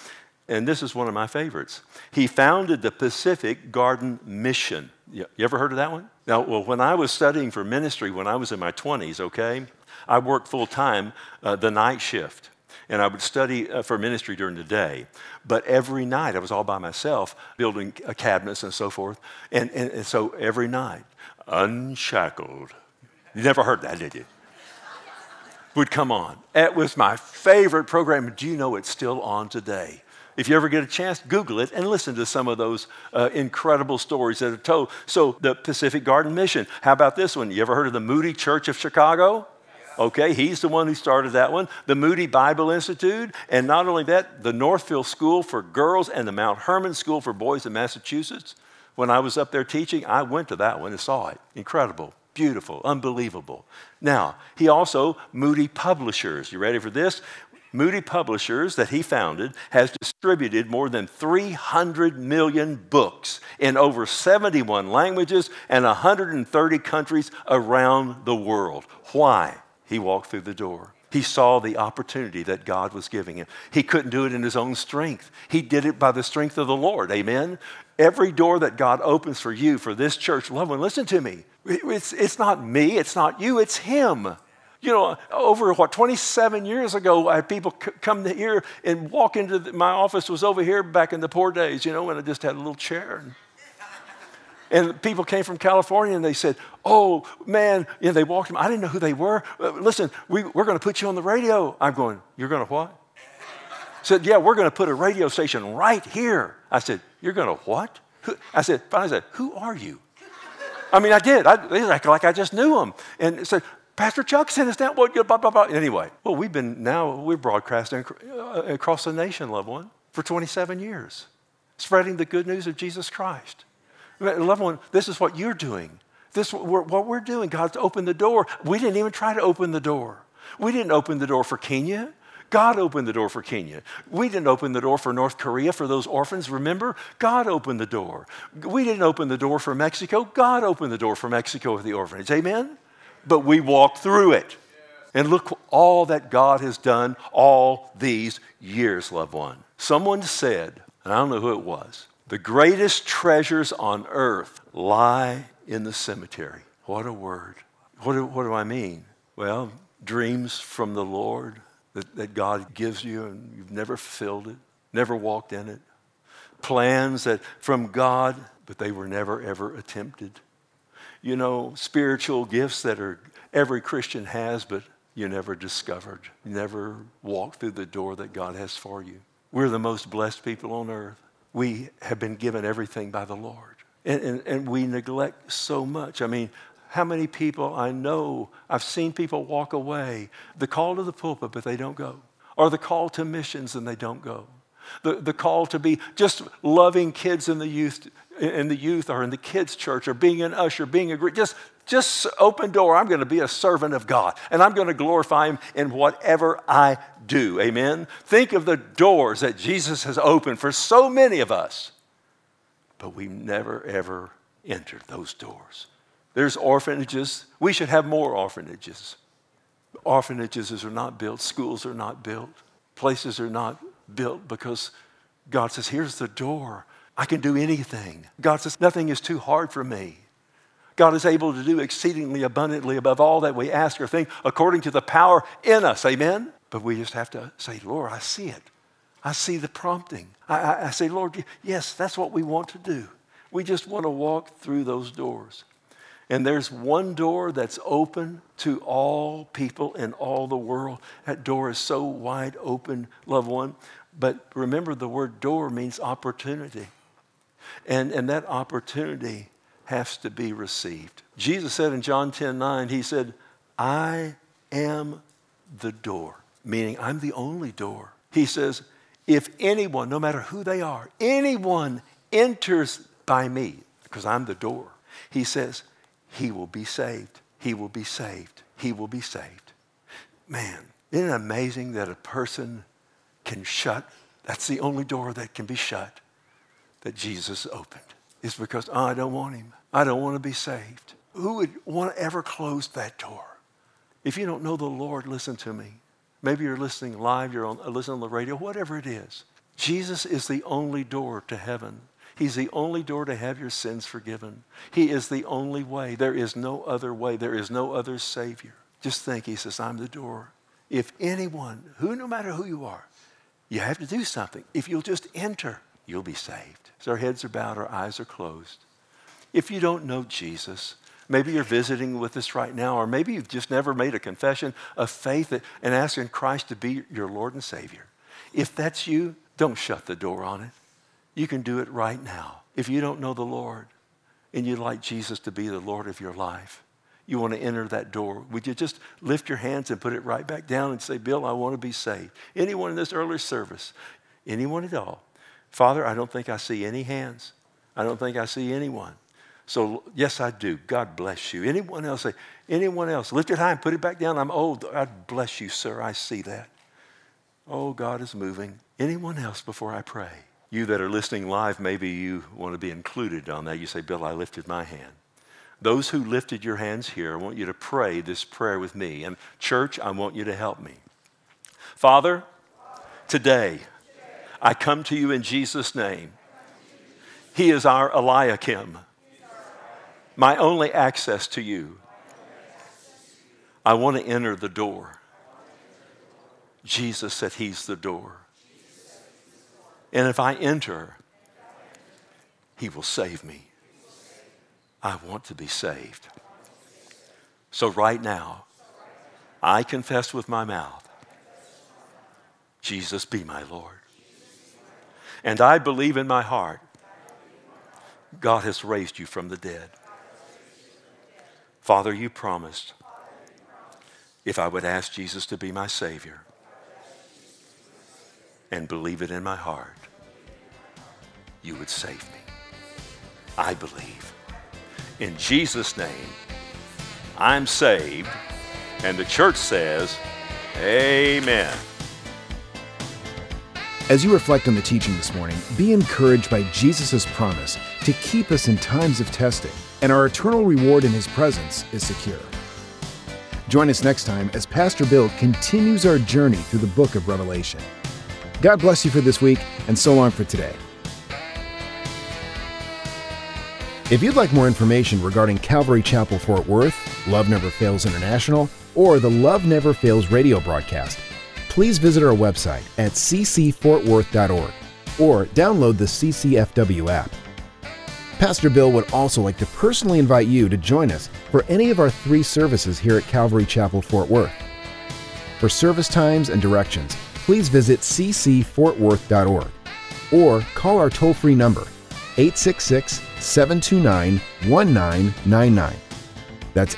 and this is one of my favorites. He founded the Pacific Garden Mission. You ever heard of that one? Now, well, when I was studying for ministry, when I was in my 20s, okay, I worked full-time the night shift. And I would study for ministry during the day. But every night, I was all by myself, building cabinets and so forth. And so every night, Unshackled. You never heard that, did you? Would come on. It was my favorite program. Do you know it's still on today? If you ever get a chance, Google it and listen to some of those incredible stories that are told. So the Pacific Garden Mission. How about this one? You ever heard of the Moody Church of Chicago? Okay, he's the one who started that one. The Moody Bible Institute, and not only that, the Northfield School for Girls and the Mount Herman School for Boys in Massachusetts. When I was up there teaching, I went to that one and saw it. Incredible, beautiful, unbelievable. Now, he also, Moody Publishers. You ready for this? Moody Publishers, that he founded, has distributed more than 300 million books in over 71 languages and 130 countries around the world. Why? He walked through the door. He saw the opportunity that God was giving him. He couldn't do it in his own strength. He did it by the strength of the Lord. Amen? Every door that God opens for you, for this church, loved one, listen to me. It's not me. It's not you. It's him. You know, over 27 years ago, I had people come here and walk into my office was over here back in the poor days, you know, when I just had a little chair. And people came from California and they said, oh, man, you know, they walked in. I didn't know who they were. Listen, we're going to put you on the radio. I'm going, you're going to what? Said, yeah, we're going to put a radio station right here. I said, you're going to what? I said, who are you? I mean, I did. They acted like I just knew them. And said, Pastor Chuck sent us down. Blah, blah, blah, blah. Anyway, well, we're broadcasting across the nation, loved one, for 27 years, spreading the good news of Jesus Christ. Loved one, this is what you're doing. What we're doing. God's opened the door. We didn't even try to open the door. We didn't open the door for Kenya. God opened the door for Kenya. We didn't open the door for North Korea for those orphans. Remember? God opened the door. We didn't open the door for Mexico. God opened the door for Mexico with the orphanage. Amen? But we walked through it. And look all that God has done all these years, loved one. Someone said, and I don't know who it was, the greatest treasures on earth lie in the cemetery. What a word. What do I mean? Well, dreams from the Lord that God gives you and you've never fulfilled it, never walked in it. Plans that from God, but they were never, ever attempted. You know, spiritual gifts that every Christian has, but you never discovered. You never walked through the door that God has for you. We're the most blessed people on earth. We have been given everything by the Lord. And we neglect so much. I mean, how many people I know, I've seen people walk away, the call to the pulpit, but they don't go. Or the call to missions and they don't go. The call to be just loving kids in the youth or in the kids' church or being an usher, being a just open door. I'm going to be a servant of God and I'm going to glorify him in whatever I do. Amen? Think of the doors that Jesus has opened for so many of us, but we never ever entered those doors. There's orphanages. We should have more orphanages. Orphanages are not built. Schools are not built. Places are not built because God says, here's the door. I can do anything. God says, nothing is too hard for me. God is able to do exceedingly abundantly above all that we ask or think according to the power in us. Amen? But we just have to say, Lord, I see it. I see the prompting. I say, Lord, yes, that's what we want to do. We just want to walk through those doors. And there's one door that's open to all people in all the world. That door is so wide open, loved one. But remember, the word door means opportunity. And that opportunity has to be received. Jesus said in John 10:9, he said, I am the door, meaning I'm the only door. He says, if anyone, no matter who they are, anyone enters by me, because I'm the door, he says, he will be saved. He will be saved. He will be saved. Man, isn't it amazing that a person can shut? That's the only door that can be shut that Jesus opened. It's because, I don't want him. I don't want to be saved. Who would want to ever close that door? If you don't know the Lord, listen to me. Maybe you're listening live, listening on the radio, whatever it is. Jesus is the only door to heaven. He's the only door to have your sins forgiven. He is the only way. There is no other way. There is no other Savior. Just think, he says, I'm the door. If anyone, no matter who you are, you have to do something. If you'll just enter, you'll be saved. So our heads are bowed, our eyes are closed. If you don't know Jesus, maybe you're visiting with us right now, or maybe you've just never made a confession of faith and asking Christ to be your Lord and Savior. If that's you, don't shut the door on it. You can do it right now. If you don't know the Lord and you'd like Jesus to be the Lord of your life, you want to enter that door, would you just lift your hands and put it right back down and say, Bill, I want to be saved. Anyone in this early service, anyone at all. Father, I don't think I see any hands. I don't think I see anyone. So, yes, I do. God bless you. Anyone else? Say, anyone else? Lift it high and put it back down. I'm old. God bless you, sir. I see that. Oh, God is moving. Anyone else before I pray? You that are listening live, maybe you want to be included on that. You say, Bill, I lifted my hand. Those who lifted your hands here, I want you to pray this prayer with me. And church, I want you to help me. Father, today, I come to you in Jesus' name. He is our Eliakim, my only access to you. I want to enter the door. Jesus said he's the door. And if I enter, he will save me. I want to be saved. So right now, I confess with my mouth, Jesus be my Lord. And I believe in my heart, God has raised you from the dead. Father, you promised if I would ask Jesus to be my Savior and believe it in my heart, you would save me. I believe. In Jesus' name, I'm saved. And the church says, amen. As you reflect on the teaching this morning, be encouraged by Jesus' promise to keep us in times of testing, and our eternal reward in his presence is secure. Join us next time as Pastor Bill continues our journey through the book of Revelation. God bless you for this week, and so long for today. If you'd like more information regarding Calvary Chapel Fort Worth, Love Never Fails International, or the Love Never Fails radio broadcast, please visit our website at ccfortworth.org or download the CCFW app. Pastor Bill would also like to personally invite you to join us for any of our 3 services here at Calvary Chapel Fort Worth. For service times and directions, please visit ccfortworth.org or call our toll-free number, 866-729-1999. That's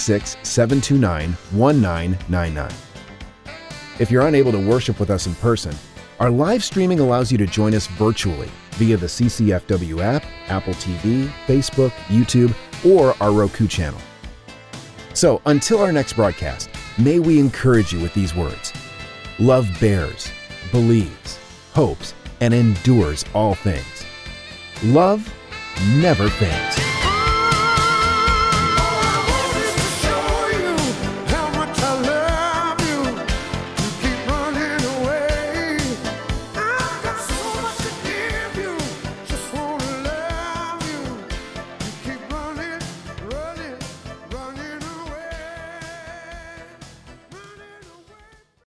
866-729-1999. If you're unable to worship with us in person, our live streaming allows you to join us virtually via the CCFW app, Apple TV, Facebook, YouTube, or our Roku channel. So until our next broadcast, may we encourage you with these words. Love bears, believes, hopes, and endures all things. Love never fails.